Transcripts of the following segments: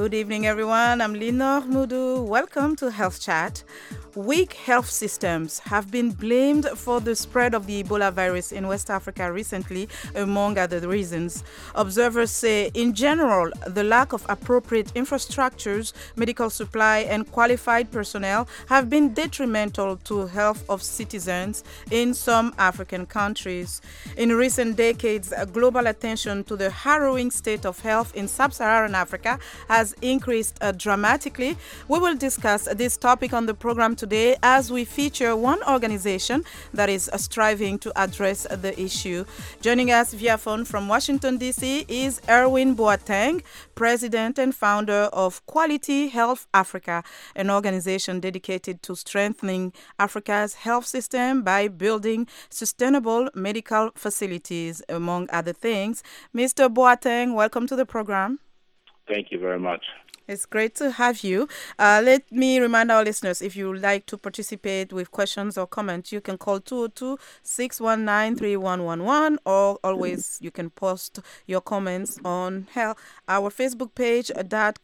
Good evening, everyone. I'm Linor Mudu. Welcome to Health Chat. Weak health systems have been blamed for the spread of the Ebola virus in West Africa recently, among other reasons. Observers say, in general, the lack of appropriate infrastructures, medical supply, and qualified personnel have been detrimental to health of citizens in some African countries. In recent decades, global attention to the harrowing state of health in sub-Saharan Africa has increased dramatically. We will discuss this topic on the program today as we feature one organization that is striving to address the issue. Joining us via phone from Washington, D.C. is Erwin Boateng, President and founder of Quality Health Africa, an organization dedicated to strengthening Africa's health system by building sustainable medical facilities, among other things. Mr. Boateng, welcome to the program. Thank you very much. It's great to have you. Let me remind our listeners, if you would like to participate with questions or comments, you can call 202-619-3111, or always you can post your comments on our Facebook page,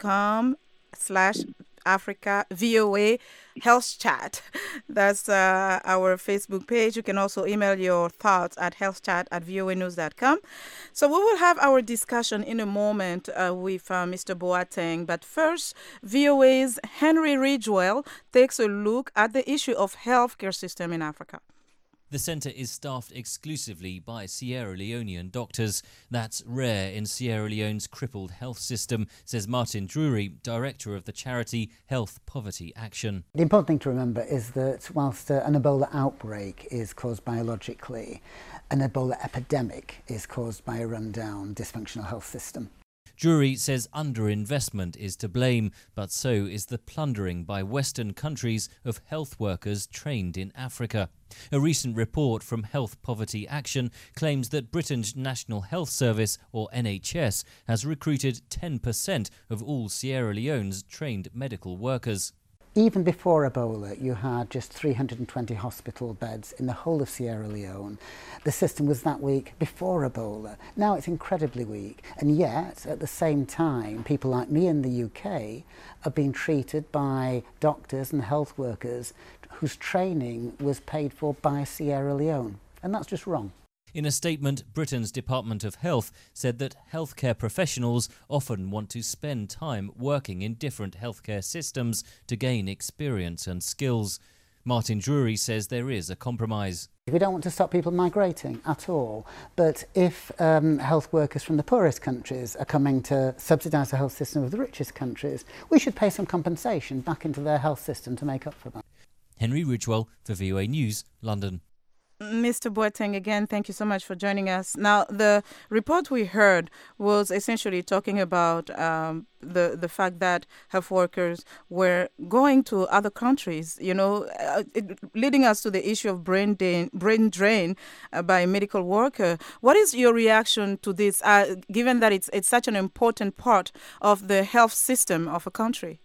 .com/Africa VOA Health Chat. That's our Facebook page. You can also email your thoughts at healthchat@voanews.com. So we will have our discussion in a moment with Mr. Boateng. But first, VOA's Henry Ridgwell takes a look at the issue of healthcare system in Africa. The centre is staffed exclusively by Sierra Leonean doctors. That's rare in Sierra Leone's crippled health system, says Martin Drury, director of the charity Health Poverty Action. The important thing to remember is that whilst an Ebola outbreak is caused biologically, an Ebola epidemic is caused by a rundown, dysfunctional health system. Drury says underinvestment is to blame, but so is the plundering by Western countries of health workers trained in Africa. A recent report from Health Poverty Action claims that Britain's National Health Service, or NHS, has recruited 10% of all Sierra Leone's trained medical workers. Even before Ebola, you had just 320 hospital beds in the whole of Sierra Leone. The system was that weak before Ebola. Now it's incredibly weak. And yet, at the same time, people like me in the UK are being treated by doctors and health workers whose training was paid for by Sierra Leone. And that's just wrong. In a statement, Britain's Department of Health said that healthcare professionals often want to spend time working in different healthcare systems to gain experience and skills. Martin Drury says there is a compromise. We don't want to stop people migrating at all, but if health workers from the poorest countries are coming to subsidise the health system of the richest countries, we should pay some compensation back into their health system to make up for that. Henry Ridgwell for VOA News, London. Mr. Boateng, again, thank you so much for joining us. Now, the report we heard was essentially talking about the fact that health workers were going to other countries, leading us to the issue of brain drain by a medical worker. What is your reaction to this, given that it's such an important part of the health system of a country?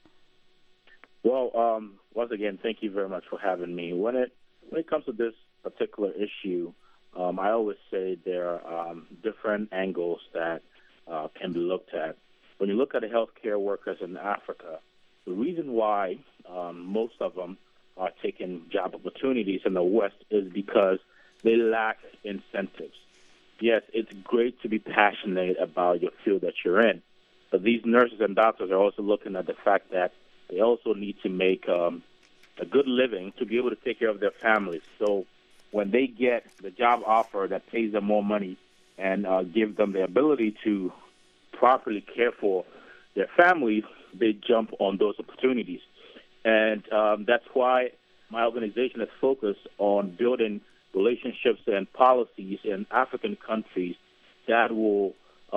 Well, once again, thank you very much for having me. When it comes to this particular issue, I always say there are different angles that can be looked at. When you look at the healthcare workers in Africa, the reason why most of them are taking job opportunities in the West is because they lack incentives. Yes, it's great to be passionate about your field that you're in, but these nurses and doctors are also looking at the fact that they also need to make a good living to be able to take care of their families. So when they get the job offer that pays them more money and give them the ability to properly care for their families, they jump on those opportunities. And that's why my organization is focused on building relationships and policies in African countries that will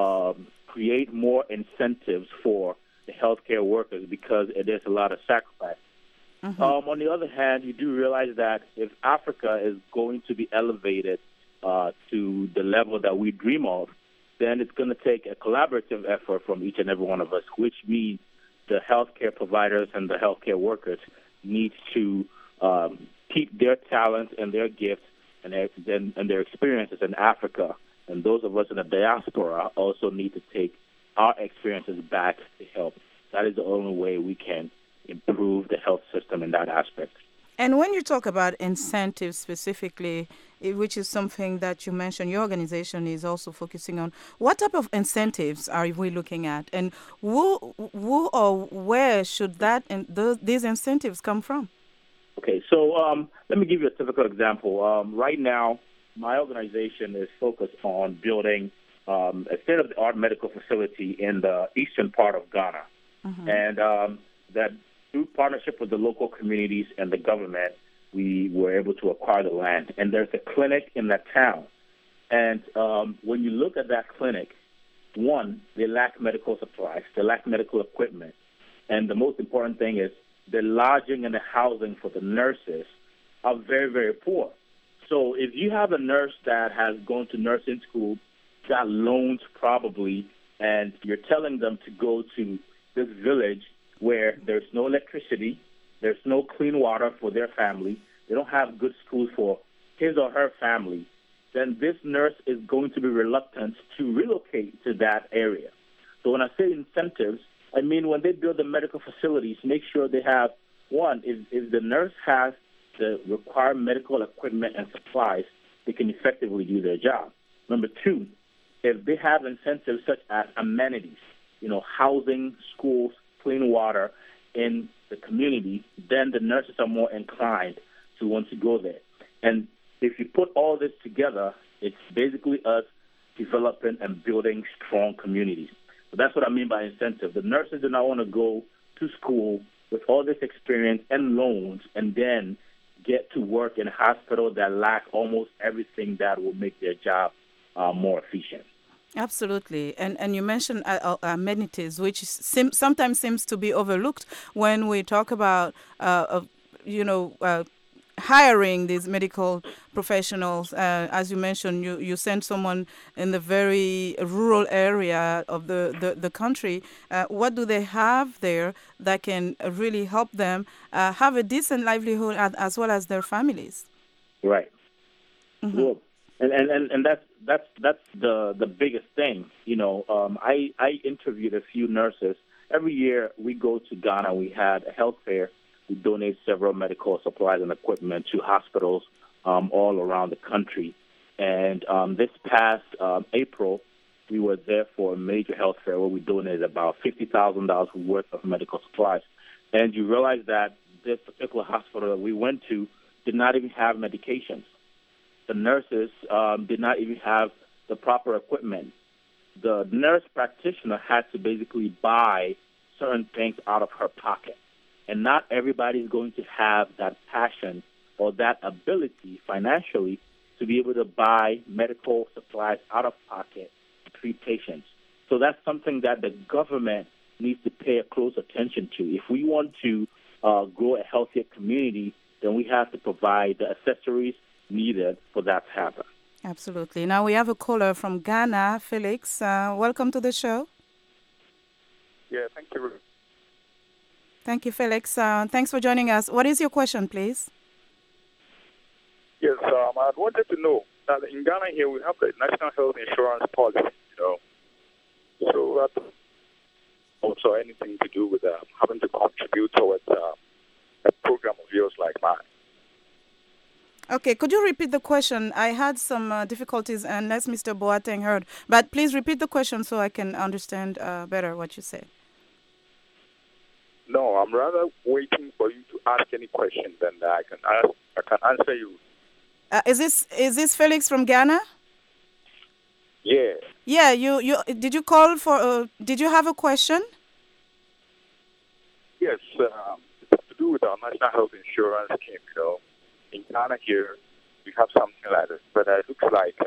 create more incentives for the healthcare workers, because it is a lot of sacrifice. Mm-hmm. On the other hand, you do realize that if Africa is going to be elevated to the level that we dream of, then it's going to take a collaborative effort from each and every one of us, which means the healthcare providers and the healthcare workers need to keep their talents and their gifts and their experiences in Africa. And those of us in the diaspora also need to take our experiences back to help that is the only way we can improve the health system in that aspect. And when you talk about incentives specifically, which is something that you mentioned, your organization is also focusing on. What type of incentives are we looking at, and who or where should these incentives come from? Okay, so let me give you a typical example. Right now, my organization is focused on building a state-of-the-art medical facility in the eastern part of Ghana, and that through partnership with the local communities and the government, we were able to acquire the land. And there's a clinic in that town. And when you look at that clinic, one, they lack medical supplies, they lack medical equipment. And the most important thing is the lodging and the housing for the nurses are very, very poor. So if you have a nurse that has gone to nursing school, got loans probably, and you're telling them to go to this village where there's no electricity, there's no clean water for their family, they don't have good schools for his or her family, then this nurse is going to be reluctant to relocate to that area. So when I say incentives, I mean when they build the medical facilities, make sure they have, one, if the nurse has the required medical equipment and supplies, they can effectively do their job. Number two, if they have incentives such as amenities, housing, schools, clean water in the community, then the nurses are more inclined to want to go there. And if you put all this together, it's basically us developing and building strong communities. So that's what I mean by incentive. The nurses do not want to go to school with all this experience and loans and then get to work in a hospital that lack almost everything that will make their job more efficient. Absolutely. And you mentioned amenities, which sometimes seems to be overlooked when we talk about, hiring these medical professionals. As you mentioned, you send someone in the very rural area of the country. What do they have there that can really help them have a decent livelihood as well as their families? Right. Mm-hmm. Well, and that's the biggest thing. I interviewed a few nurses. Every year we go to Ghana. We had a health fair. We donate several medical supplies and equipment to hospitals all around the country. And this past April, we were there for a major health fair where we donated about $50,000 worth of medical supplies. And you realize that this particular hospital that we went to did not even have medications. The nurses did not even have the proper equipment. The nurse practitioner had to basically buy certain things out of her pocket. And not everybody is going to have that passion or that ability financially to be able to buy medical supplies out of pocket to treat patients. So that's something that the government needs to pay a close attention to. If we want to grow a healthier community, then we have to provide the accessories needed for that to happen. Absolutely. Now we have a caller from Ghana, Felix. Welcome to the show. Yeah, thank you. Thank you, Felix. Thanks for joining us. What is your question, please? Yes, I wanted to know that in Ghana here we have the National Health Insurance Policy, So that's also anything to do with having to contribute towards a program of yours like mine. Okay, could you repeat the question? I had some difficulties unless Mr. Boateng heard. But please repeat the question so I can understand better what you said. No, I'm rather waiting for you to ask any question, then I can answer you. Is this Felix from Ghana? Yeah. Yeah. You did you call for? Did you have a question? Yes. It's to do with our national health insurance scheme. In Ghana here, we have something like this, but it looks like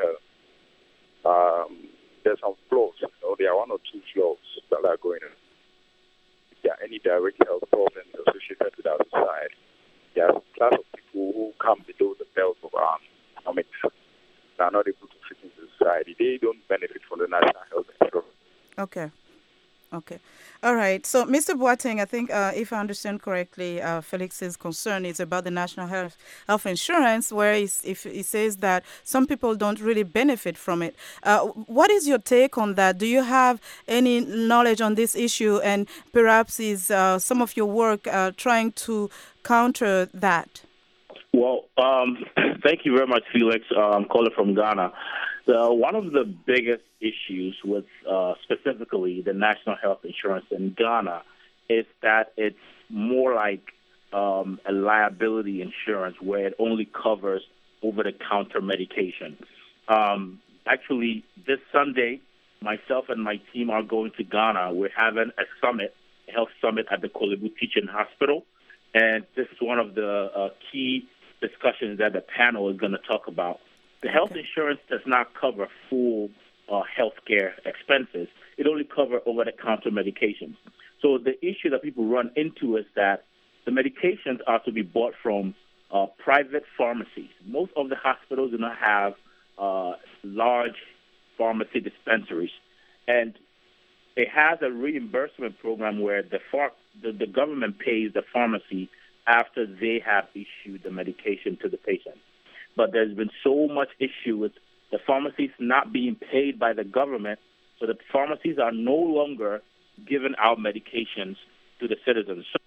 there's some flaws. There are one or two flaws that are going on. If there are any direct health problems associated with our society, there are a class of people who come below the belt of our economics that are not able to fit into society. They don't benefit from the national health insurance. Okay. Okay. All right. So, Mr. Boateng, I think if I understand correctly, Felix's concern is about the national health insurance, where if he says that some people don't really benefit from it. What is your take on that? Do you have any knowledge on this issue? And perhaps is some of your work trying to counter that? Well, thank you very much, Felix. I'm calling from Ghana. One of the biggest issues with specifically the national health insurance in Ghana is that it's more like a liability insurance where it only covers over-the-counter medication. Actually, this Sunday, myself and my team are going to Ghana. We're having a health summit at the Kolebu Teaching Hospital, and this is one of the key discussions that the panel is going to talk about. The health insurance does not cover full health care expenses. It only covers over-the-counter medications. So the issue that people run into is that the medications are to be bought from private pharmacies. Most of the hospitals do not have large pharmacy dispensaries. And it has a reimbursement program where the government pays the pharmacy after they have issued the medication to the patient. But there's been so much issue with the pharmacies not being paid by the government, so the pharmacies are no longer giving out medications to the citizens. So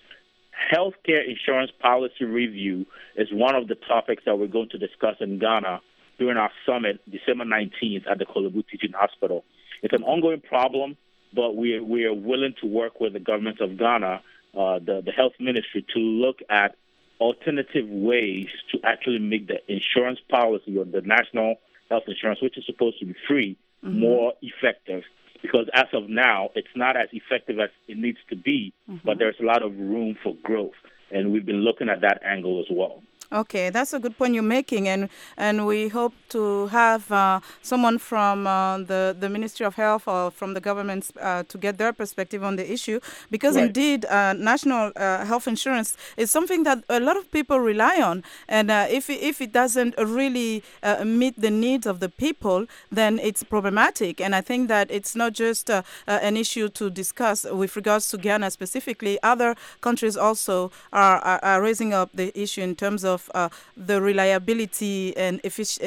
healthcare insurance policy review is one of the topics that we're going to discuss in Ghana during our summit, December 19th, at the Kolebu Teaching Hospital. It's an ongoing problem, but we are willing to work with the government of Ghana, the health ministry, to look at alternative ways to actually make the insurance policy or the national health insurance, which is supposed to be free, more effective. Because as of now, it's not as effective as it needs to be, but there's a lot of room for growth. And we've been looking at that angle as well. Okay, that's a good point you're making, and we hope to have someone from the Ministry of Health or from the government to get their perspective on the issue, because indeed national health insurance is something that a lot of people rely on, and if it doesn't really meet the needs of the people, then it's problematic. And I think that it's not just an issue to discuss with regards to Ghana specifically. Other countries also are raising up the issue in terms of the reliability and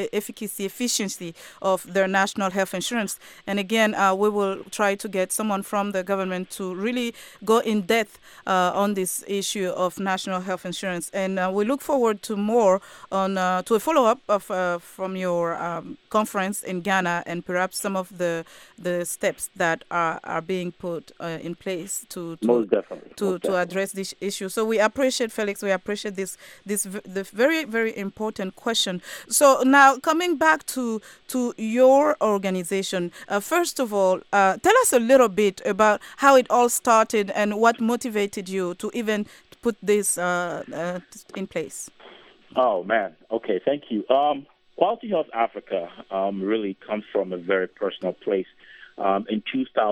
efficiency of their national health insurance. And again, we will try to get someone from the government to really go in depth on this issue of national health insurance. And we look forward to more on to a follow-up of from your conference in Ghana, and perhaps some of the steps that are being put in place to address this issue. So we appreciate, Felix, we appreciate this very, very important question. So now coming back to your organization, first of all, tell us a little bit about how it all started and what motivated you to even put this in place. Oh, man. Okay, thank you. Quality Health Africa really comes from a very personal place. In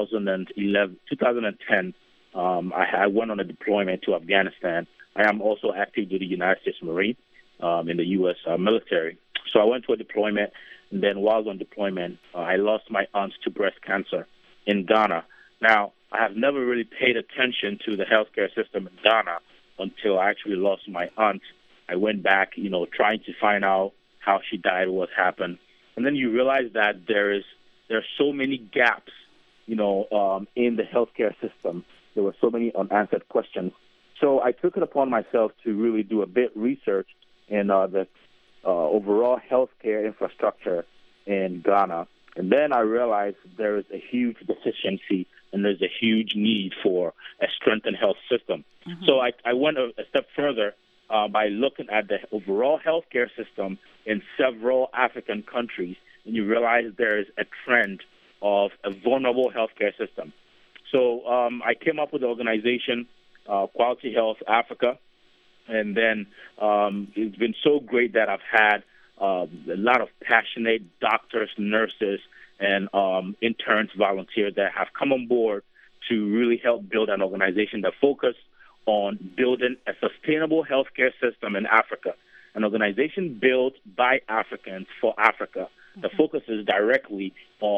2010, I went on a deployment to Afghanistan. I am also active duty United States Marine in the U.S. Military. So I went to a deployment, and then while I was on deployment, I lost my aunt to breast cancer in Ghana. Now, I have never really paid attention to the healthcare system in Ghana until I actually lost my aunt. I went back, trying to find out how she died, what happened. And then you realize that there are so many gaps, in the healthcare system. There were so many unanswered questions. So I took it upon myself to really do a bit research in the overall healthcare infrastructure in Ghana. And then I realized there is a huge deficiency and there's a huge need for a strengthened health system. So I went a step further by looking at the overall healthcare system in several African countries, and you realize there is a trend of a vulnerable healthcare system. So I came up with the organization, Quality Health Africa, and then it's been so great that I've had a lot of passionate doctors, nurses, and interns, volunteers that have come on board to really help build an organization that focuses on building a sustainable healthcare system in Africa, an organization built by Africans for Africa that focuses directly on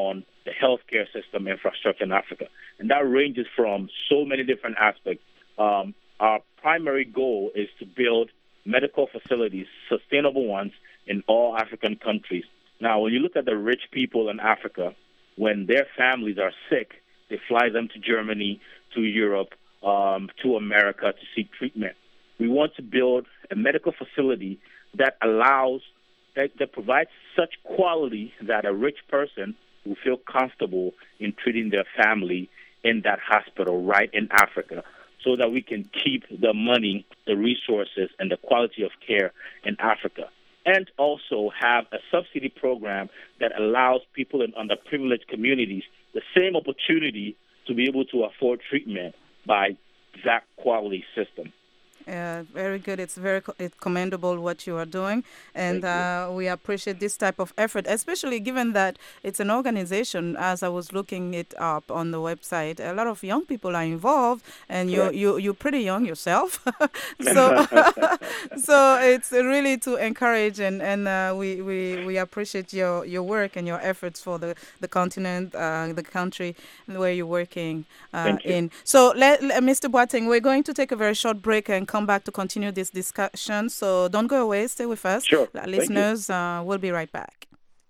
the healthcare system infrastructure in Africa. And that ranges from so many different aspects. Our primary goal is to build medical facilities, sustainable ones, in all African countries. Now, when you look at the rich people in Africa, when their families are sick, they fly them to Germany, to Europe, to America to seek treatment. We want to build a medical facility that that provides such quality that a rich person will feel comfortable in treating their family in that hospital right in Africa, so that we can keep the money, the resources, and the quality of care in Africa. And also have a subsidy program that allows people in underprivileged communities the same opportunity to be able to afford treatment by that quality system. Very good. It's it's commendable what you are doing, and we appreciate this type of effort, especially given that it's an organization. As I was looking it up on the website, a lot of young people are involved, and you're pretty young yourself, so so it's really to encourage, and we appreciate your work and your efforts for the continent, the country where you're working in. So, Mr. Boateng, we're going to take a very short break and come back to continue this discussion. So don't go away. Stay with us. Sure. Listeners, we'll be right back.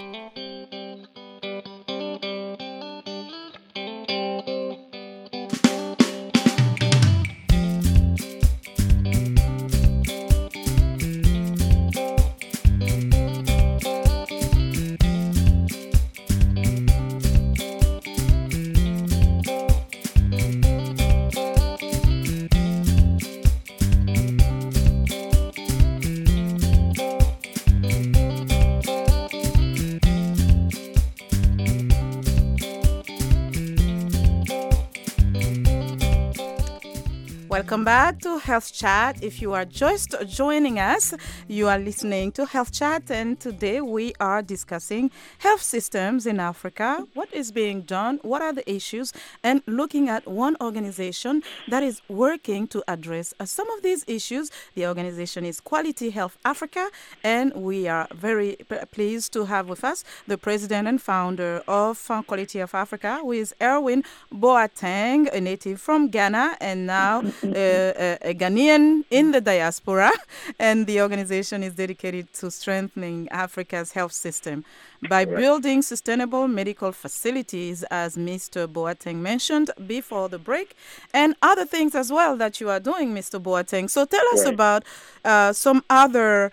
Welcome back to Health Chat. If you are just joining us, you are listening to Health Chat, and today we are discussing health systems in Africa, what is being done, what are the issues, and looking at one organization that is working to address some of these issues. The organization is Quality Health Africa, and we are very pleased to have with us the president and founder of Quality Health Africa, who is Erwin Boateng, a native from Ghana, and now a Ghanaian in the diaspora, and the organization is dedicated to strengthening Africa's health system by building sustainable medical facilities, as Mr. Boateng mentioned before the break, and other things as well that you are doing, Mr. Boateng. So tell us about some other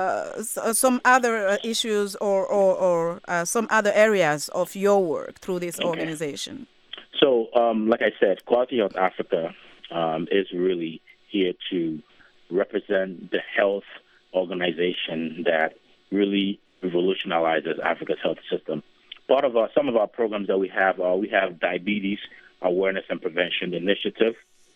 issues or some other areas of your work through this organization. So, like I said, Quality Health Africa is really here to represent the health organization that really revolutionizes Africa's health system. Part of some of our programs that we have Diabetes Awareness and Prevention Initiative,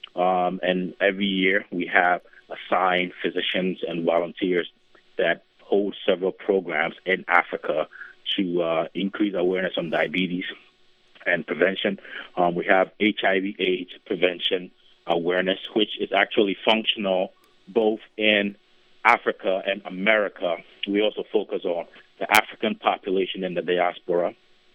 and every year we have assigned physicians and volunteers that hold several programs in Africa to increase awareness on diabetes and prevention. We have HIV/AIDS prevention awareness, which is actually functional both in Africa and America. We also focus on the African population in the diaspora.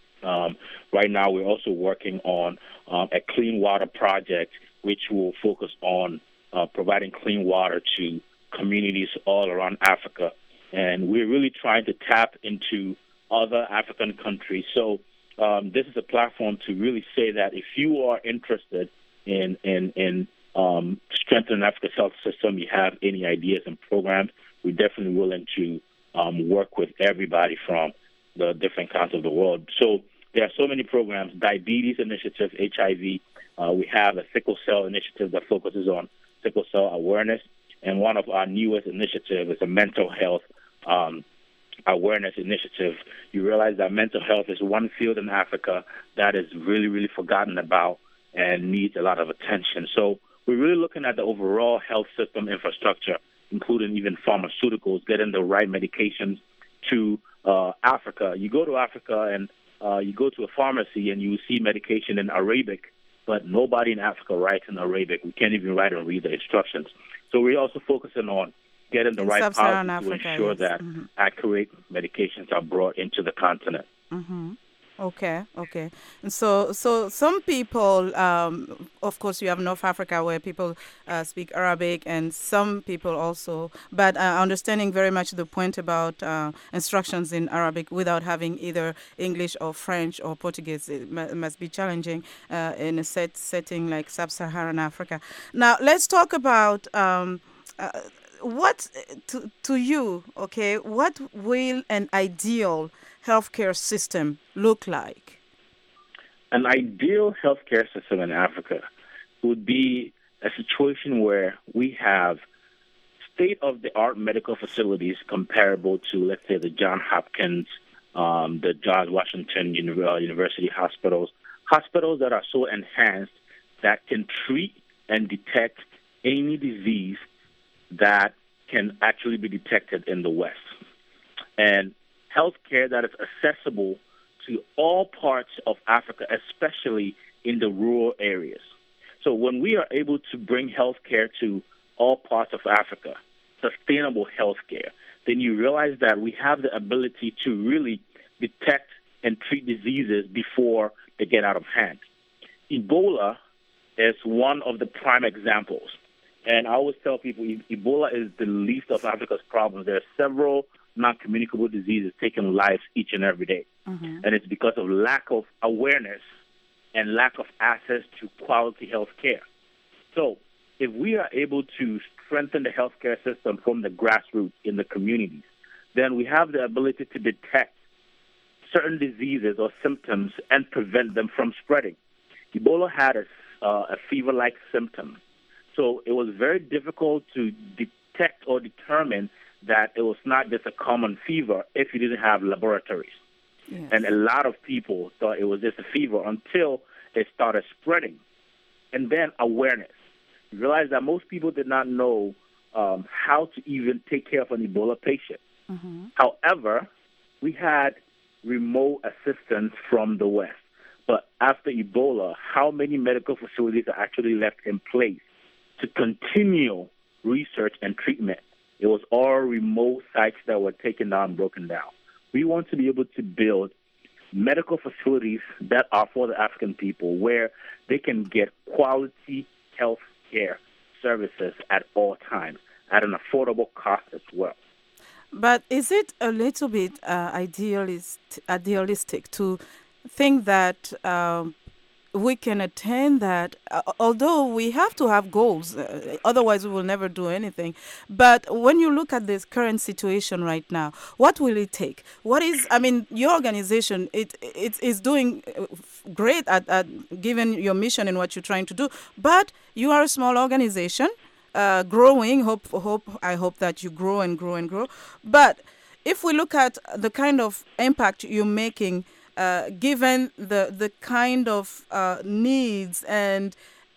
Right now, we're also working on a clean water project, which will focus on providing clean water to communities all around Africa. And we're really trying to tap into other African countries. So this is a platform to really say that if you are interested in strengthening Africa's health system, you have any ideas and programs, we're definitely willing to work with everybody from the different parts of the world. So there are so many programs: diabetes initiative, HIV. We have a sickle cell initiative that focuses on sickle cell awareness, and one of our newest initiatives is a mental health awareness initiative. You realize that mental health is one field in Africa that is really, really forgotten about and needs a lot of attention. So we're really looking at the overall health system infrastructure, including even pharmaceuticals, getting the right medications to Africa. You go to Africa and you go to a pharmacy and you see medication in Arabic, but nobody in Africa writes in Arabic. We can't even write and read the instructions. So we're also focusing on getting the right policy to ensure that accurate medications are brought into the continent. Mm-hmm. Okay, okay. And so some people, of course, you have North Africa where people speak Arabic, and some people also. But understanding very much the point about instructions in Arabic without having either English or French or Portuguese, it must be challenging in a setting like Sub-Saharan Africa. Now, let's talk about. Uh, what to you, okay, what will an ideal healthcare system look like? An ideal healthcare system in Africa would be a situation where we have state of the art medical facilities comparable to, let's say, the Johns Hopkins, the George Washington University hospitals, hospitals that are so enhanced that can treat and detect any disease that can actually be detected in the West. And healthcare that is accessible to all parts of Africa, especially in the rural areas. So when we are able to bring healthcare to all parts of Africa, sustainable healthcare, then you realize that we have the ability to really detect and treat diseases before they get out of hand. Ebola is one of the prime examples. And I always tell people Ebola is the least of Africa's problems. There are several non-communicable diseases taking lives each and every day. Mm-hmm. And it's because of lack of awareness and lack of access to quality health care. So if we are able to strengthen the healthcare system from the grassroots in the communities, then we have the ability to detect certain diseases or symptoms and prevent them from spreading. Ebola had a fever-like symptom. So it was very difficult to detect or determine that it was not just a common fever if you didn't have laboratories. Yes. And a lot of people thought it was just a fever until it started spreading. And then awareness. You realize that most people did not know how to even take care of an Ebola patient. Mm-hmm. However, we had remote assistance from the West. But after Ebola, how many medical facilities are actually left in place to continue research and treatment? It was all remote sites that were taken down and broken down. We want to be able to build medical facilities that are for the African people where they can get quality health care services at all times at an affordable cost as well. But is it a little bit idealistic to think that we can attain that, although we have to have goals, otherwise we will never do anything. But when you look at this current situation right now, what will it take? What is, I mean, your organization, it is doing great at given your mission and what you're trying to do, but you are a small organization, growing. I hope that you grow and grow and grow. But if we look at the kind of impact you're making, given the kind of needs and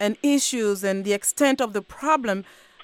issues and the extent of the problem,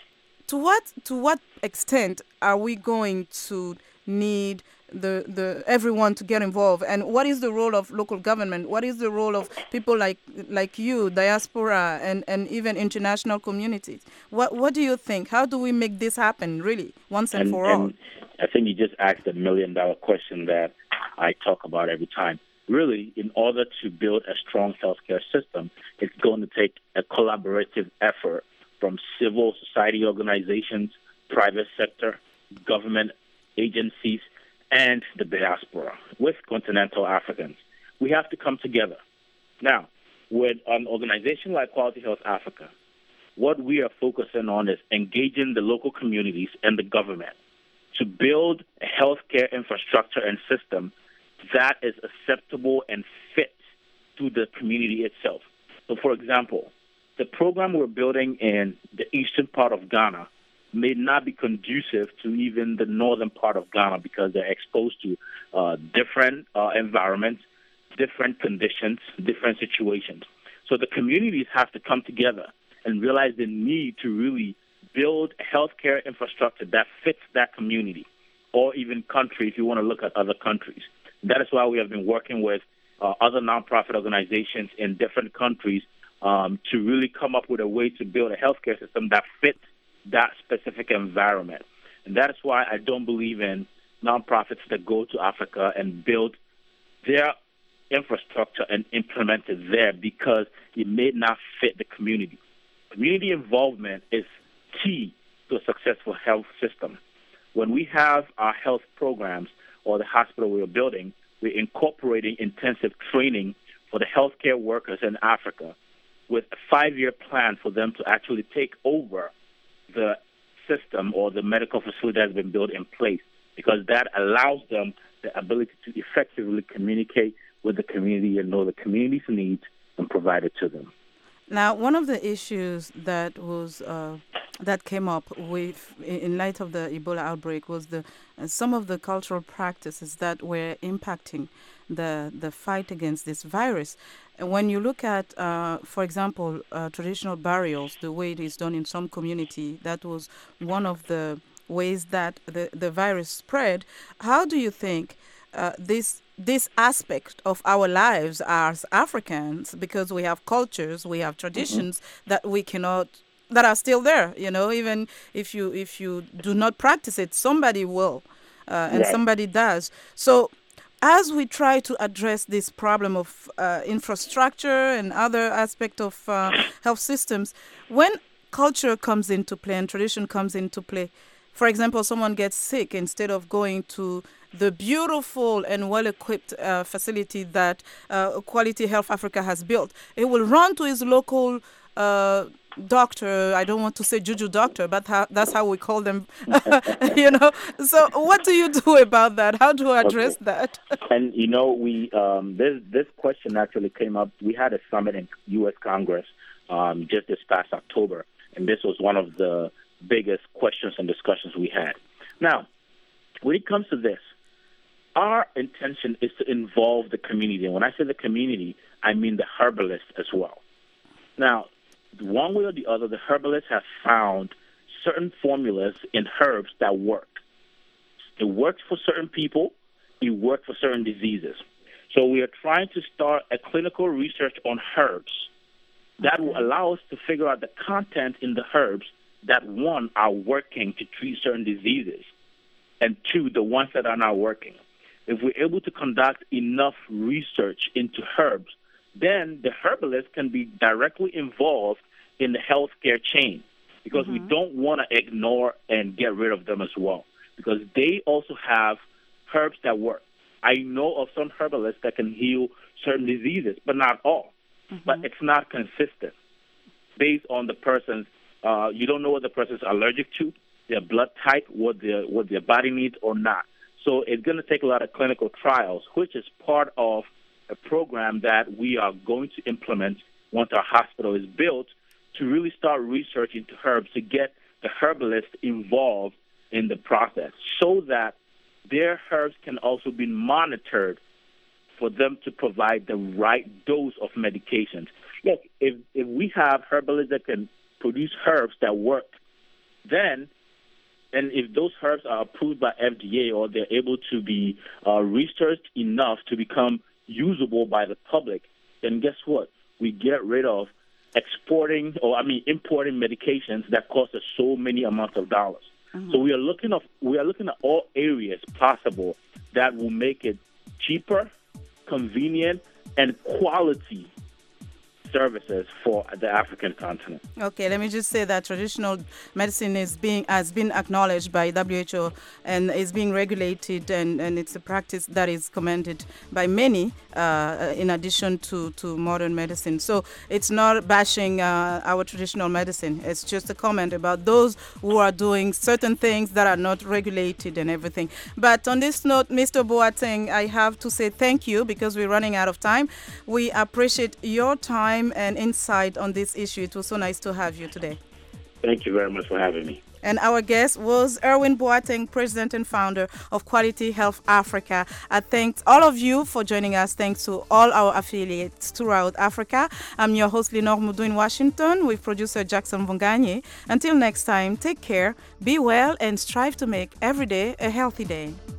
to what extent are we going to need the everyone to get involved? And what is the role of local government? What is the role of people like you, diaspora, and even international communities? What do you think? How do we make this happen, really, once and for all? I think you just asked $1 million question that I talk about every time. Really, in order to build a strong healthcare system, it's going to take a collaborative effort from civil society organizations, private sector, government agencies, and the diaspora with continental Africans. We have to come together. Now, with an organization like Quality Health Africa, what we are focusing on is engaging the local communities and the government to build a healthcare infrastructure and system that is acceptable and fit to the community itself. So, for example, the program we're building in the eastern part of Ghana may not be conducive to even the northern part of Ghana because they're exposed to different environments, different conditions, different situations. So the communities have to come together and realize the need to really build a healthcare infrastructure that fits that community or even country if you want to look at other countries. That is why we have been working with other nonprofit organizations in different countries to really come up with a way to build a healthcare system that fits that specific environment. And that is why I don't believe in nonprofits that go to Africa and build their infrastructure and implement it there because it may not fit the community. Community involvement is key to a successful health system. When we have our health programs or the hospital we're building, we're incorporating intensive training for the healthcare workers in Africa with a 5-year plan for them to actually take over the system or the medical facility that has been built in place, because that allows them the ability to effectively communicate with the community and know the community's needs and provide it to them. Now, one of the issues that was that came up with in light of the Ebola outbreak was some of the cultural practices that were impacting the fight against this virus. And when you look at, for example, traditional burials, the way it is done in some community, that was one of the ways that the virus spread. How do you think this aspect of our lives as Africans, because we have cultures, we have traditions that we cannot, that are still there, even if you do not practice it, somebody will, and somebody does. So as we try to address this problem of infrastructure and other aspects of health systems, when culture comes into play and tradition comes into play, for example, someone gets sick, instead of going to the beautiful and well-equipped facility that Quality Health Africa has built, it will run to his local doctor. I don't want to say juju doctor, but that's how we call them. So what do you do about that? How do you address that? And we this question actually came up. We had a summit in U.S. Congress just this past October, and this was one of the biggest questions and discussions we had. Now, when it comes to this, our intention is to involve the community. And when I say the community, I mean the herbalists as well. Now, one way or the other, the herbalists have found certain formulas in herbs that work. It works for certain people. It works for certain diseases. So we are trying to start a clinical research on herbs that will allow us to figure out the content in the herbs that, one, are working to treat certain diseases, and two, the ones that are not working. If we're able to conduct enough research into herbs, then the herbalist can be directly involved in the healthcare chain, because we don't want to ignore and get rid of them as well, because they also have herbs that work. I know of some herbalists that can heal certain diseases, but not all. But it's not consistent based on the person's, you don't know what the person's allergic to, their blood type, what their body needs or not. So it's going to take a lot of clinical trials, which is part of a program that we are going to implement once our hospital is built, to really start researching to herbs, to get the herbalists involved in the process so that their herbs can also be monitored for them to provide the right dose of medications. Look, if we have herbalists that can produce herbs that work, then, and if those herbs are approved by FDA or they're able to be researched enough to become usable by the public, then guess what? We get rid of importing medications that cost us so many amounts of dollars. So we are looking at all areas possible that will make it cheaper, convenient, and quality services for the African continent. Okay, let me just say that traditional medicine has been acknowledged by WHO and is being regulated, and it's a practice that is commended by many in addition to modern medicine. So it's not bashing our traditional medicine. It's just a comment about those who are doing certain things that are not regulated and everything. But on this note, Mr. Boateng, I have to say thank you, because we're running out of time. We appreciate your time and insight on this issue. It was so nice to have you today. Thank you very much for having me. And our guest was Erwin Boateng, President and Founder of Quality Health Africa. I thank all of you for joining us. Thanks to all our affiliates throughout Africa. I'm your host, Lenore Mudu in Washington, with producer Jackson Vonganye. Until next time, take care, be well, and strive to make every day a healthy day.